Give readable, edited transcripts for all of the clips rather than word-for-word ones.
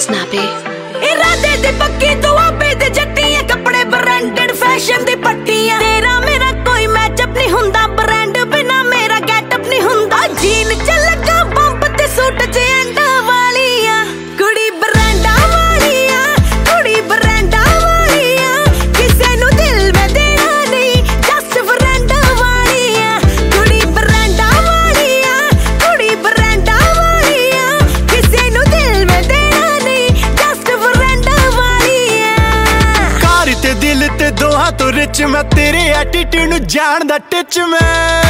Snappy इरादे दी पक्की दुआबे दे जट्टियां कपड़े ब्रांडेड फैशन दी पट्टियां तेरा मेरा कोई मैचअप नहीं हुंदा ब्रांड बिना मेरा गेटअप नहीं हुंदा जीन च लगा बंब ते सूट च एंडा वालियां कुड़ी ब्रांडा वालियां कुड़ी ब्रांडा वालियां किसे नु दिल में देना नहीं जस्ट ब्रांडा वालियां कुड़ी ब्रांडा वालियां कुड़ी ब्रांडा वालियां किसे नु दिल में देना नहीं जस्ट ब्रांडा वालियां कार ते दिल ते दोहां तो रिच मैं तेरे एटीट्यूड नु जानदा टिच मैं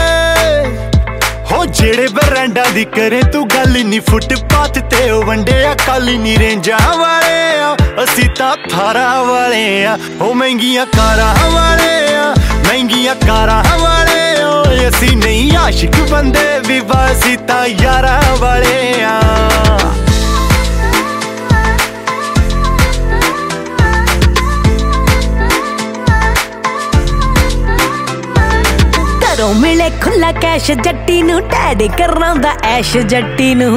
हो जेड़े ब्रांडा दी करे तू गल नी फुटपाथ ते ओ वंडे आ काली नी रेंजा वाले आ असी तां थारा वाले आ हो महंगियां कारां वाले आ महंगियां कारां वाले ओ असी नहीं आशिक बंदे भी बसी तां यारा वाले आ घरों मिले खुला कैश जट्टी नू टैड करांदा ऐश जट्टी नू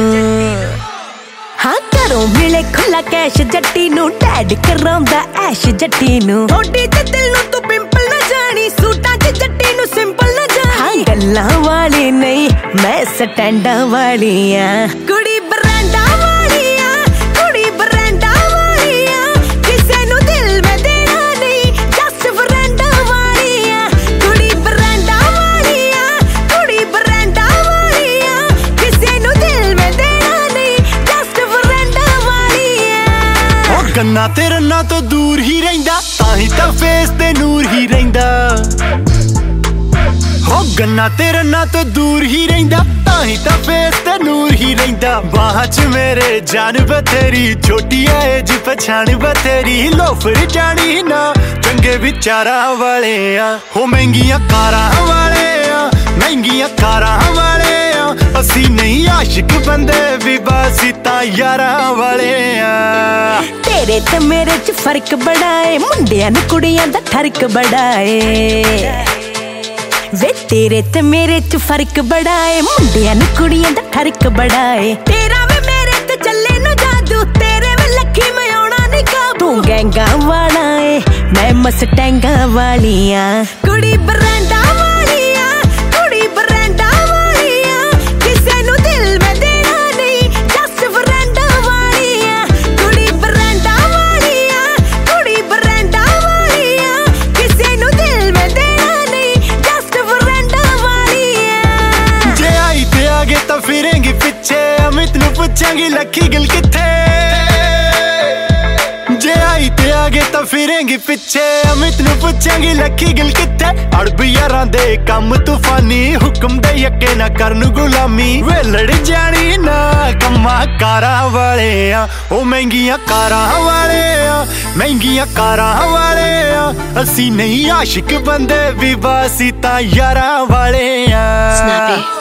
हाँ घरों मिले खुला कैश जट्टी नू टैड करांदा ऐश जट्टी नू थोड़ी ते दिल नू तू पिंपल ना जानी सूटां च जट्टी नू सिंपल ना जानी हाँ गल्लां वाली नहीं मैं स्टैंडां वाली आं कुड़ी ब्रांडां वाली आं कुड़ी ब्रांडां वाली आं किसे नू दिल में देना नहीं जस्ट ब्रांडां वाली आं कुड़ी ब्रांडां वाली आं कुड़ी ब्रांडां वाली आं किसे नू दिल में देना नहीं जस्ट ब्रांडां वाली आं ओ गन्ना ते रन्ना तो दूर ही रहिंदा ताही तां फेस ते नूर ही रहिंदा हो गन्ना ते रन्ना तो दूर ही रहिंदा ताही तां फेस ते नूर ही रहिंदा बाहां च मेरे जान बथेरी छोटी एज पछाण बथेरी लोफर जानी ना चंगे विचारां वाले आ हो महंगियां कारां वाले आ महंगियां कारां वाले आ असी नहीं आशिक बंदे भी बसी तां यारां वाले आ तेरे ते मेरे च फर्क बड़ा है मुंडियां नू कुड़ियां दा ठरक बड़ा है वे तेरे ते मेरे च फर्क बड़ा है मुंडियां नू कुड़ियां दा ठरक बड़ा है तेरा वे मेरे ते चले नु जादू तेरे वे लखी मैं आउणा नहीं काबू तू गैंगा वाला है मैं मस्टैंगा वाली आं कुड़ी ब्रांडा वाली आं कुड़ी ब्रांडा वाली आं किसे नू दिल में देना नहीं जस्ट ब्रांडा वाली आं कुड़ी ब्रांडा वाली आं कुड़ी ब्रांडा वाली आं किसे नू दिल में देना नहीं जस्ट ब्रांडा वाली आं जे आई ते आगे तां फिरेंगी पिछे अमित नू पुछांगी लखी गिल किथे जे आई ते आगे तां फिरेंगी पिछे अमित नू पुछांगी लखी गिल किथे अड़ब यारां दे कम तूफानी हुक्म दे यके ना करन गुलामी वे लड़ जानी ना कम्मा कारां वाले आ ओ महंगियां कारां वाले आ महंगियां कारां वाले आ असी नहीं आशिक बंदे भी बसी तां यारां वाले आ Snappy